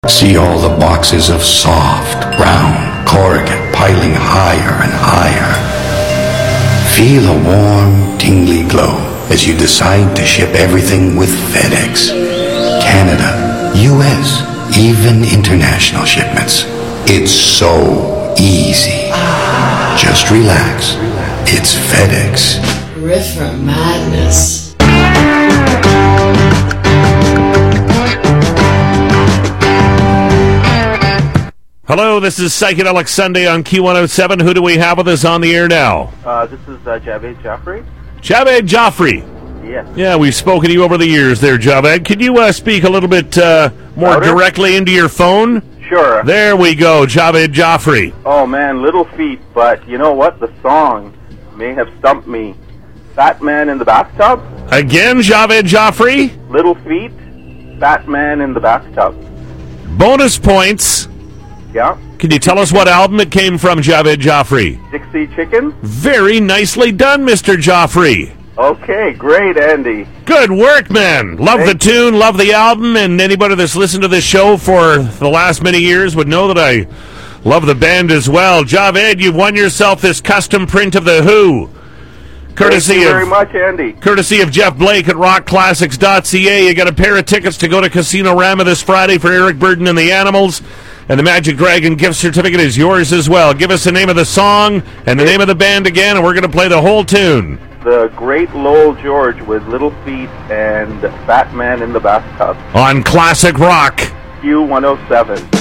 See all the boxes of soft, brown corrugate piling higher and higher. Feel a warm, tingly glow as you decide to ship everything with FedEx. Canada, US, even international shipments. It's so easy. Just relax. It's FedEx. River Madness. Hello, this is Psychedelic Sunday on Q107. Who do we have with us on the air now? This is Javed Jaffrey. Javed Jaffrey. Yes. Yeah, we've spoken to you over the years there, Javed. Could you speak a little bit more Louder? directly into your phone? Sure. There we go, Javed Jaffrey. Oh, man, Little Feat, but you know what? The song may have stumped me. Fat Man in the Bathtub? Again, Javed Jaffrey. Little Feat, Fat Man in the Bathtub. Bonus points. Yeah? Can you tell us what album it came from, Javed Jaffrey? Dixie Chicken? Very nicely done, Mr. Jaffrey. Okay, great, Andy. Good work, man. Love the tune, love the album, and anybody that's listened to this show for the last many years would know that I love the band as well. Javed, you've won yourself this custom print of The Who. Thank you very much, Andy. Courtesy of Jeff Blake at rockclassics.ca. You got a pair of tickets to go to Casino Rama this Friday for Eric Burden and the Animals. And the Magic Dragon gift certificate is yours as well. Give us the name of the song and the name of the band again, and we're going to play the whole tune. The Great Lowell George with Little Feat and Fat Man in the Bathtub. On Classic Rock. Q107.